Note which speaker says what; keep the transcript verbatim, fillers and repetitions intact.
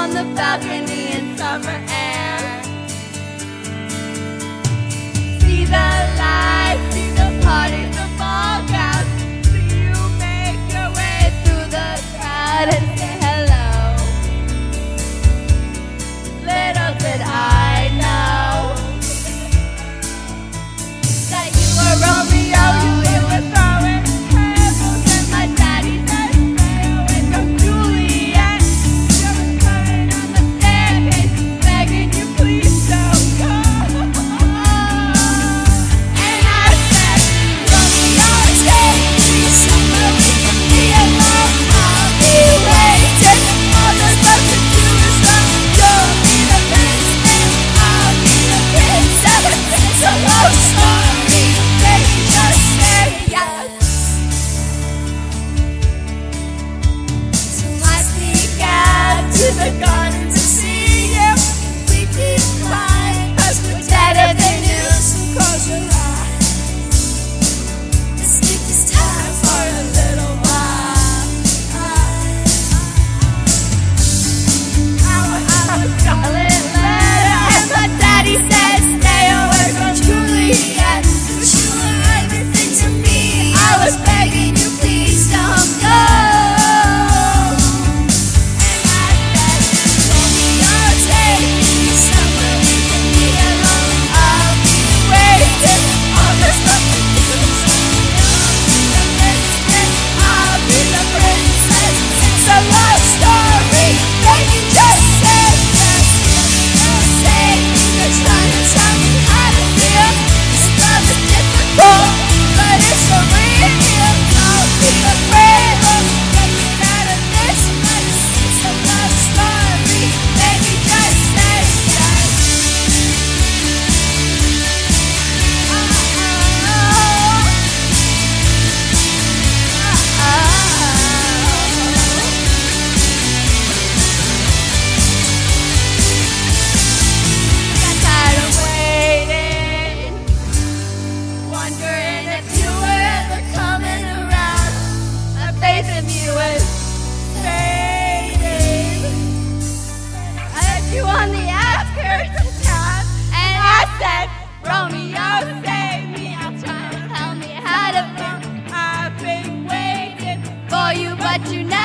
Speaker 1: on the balcony in summer air. See the lights, see the parties, the ball gowns. See you make your way through the crowd and say hello. Little did I know that you were Romeo, you were throwing pebbles, and my daddy said stay away from Juliet. You were coming on the staircase, begging you please don't go. And I said, Romeo, take me somewhere we can be alone. I'll be waiting. All there's left to do is run. You'll be the prince and I'll be the princess. It's a love story. Baby, just say yes. So I sneak out to the garden to see you. We keep crying 'cause we're better than you. So close your eyes. Let's take this time for a little while. I was a scarlet letter, and my daddy said stay away from Juliet. But you were everything to me. I was begging you, please don't go. And I said, Romeo, take me somewhere we can be alone. I'll be waiting. All there's left to do is I'll be the princess. It's a love story. Baby, just say yes. Say you're trying to tell me how to feel. This love is difficult, but it's so real. Don't be afraid of getting out of this place. It's a love story. Baby, just say yes. Got tired of waiting, wondering if you were ever coming around. My faith in you was fading. I left you on the outskirts of town, and I said, Romeo, save me. I'm trying to tell me how to feel. I've been waiting for you, but you never